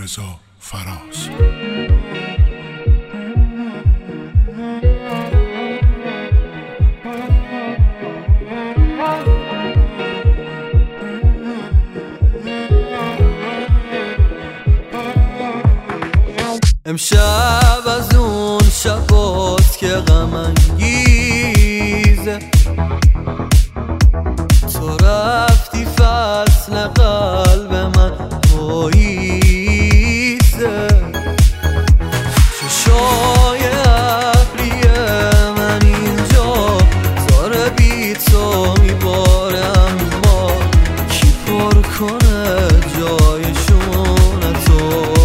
رضا فراز. امشب از اون شباست که غم انگیزه، تو رفتی فصل قلب من پاییزه، چشای ابری من اینجا زار بی تو میباره، اما کی پر کنه جایشون تو؟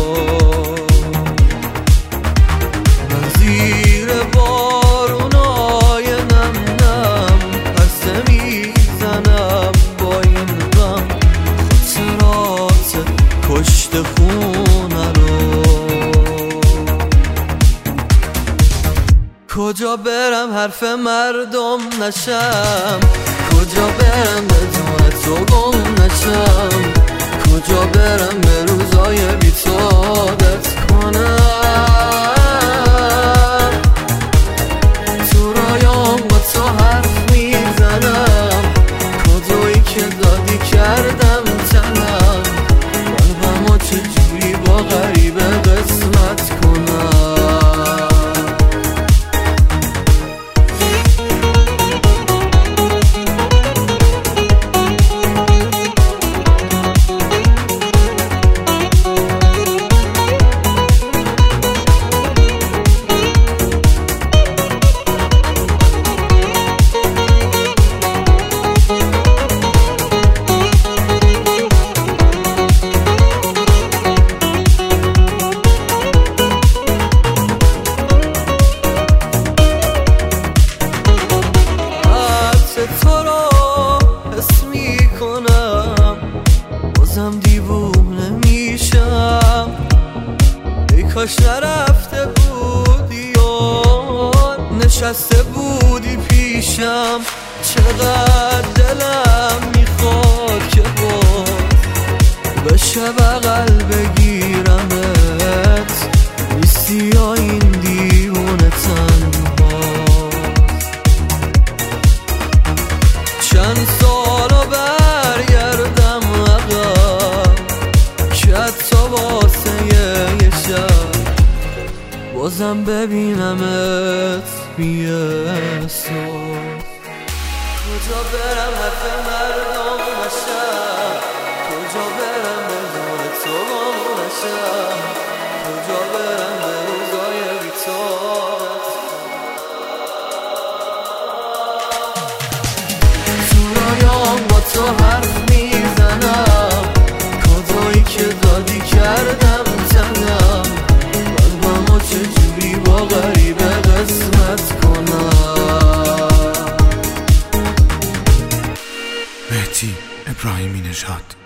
زیر بارونای نم نم پرسه میزنم با این غم، خاطرات کشت خونه رو. کجا برم حرف مردم نشم، کجا برم بدون تو گم نشم، کجا برم به روزای بی تو عادت کنم. تو رایام با تو حرف میزنم، کدویی که دادی کردم تنم، قلبمو چجوری با غریبه قسمت کنم. تو رو حس میکنم، بازم دیوونه میشم، ای کاش نرفته بودی و نشسته بودی پیشم. چقدر دلم میخواد که باز بشه بغل بگیرمت، نیستی یا این دیوونه تنها. چند سالو برگردم عقب که حتی واسه یه شب بازم ببینمت بی‌احساس. کجا برم حرف مردم نشم، کجا برم بدون تو گم نشم، کجا برم به روزای بی تو. با تو حرف میزنم، کدویی که دادی کردم تنم، قلبمو چجوری با غریبه قسمت کنم. مهدی ابراهیمی نژاد.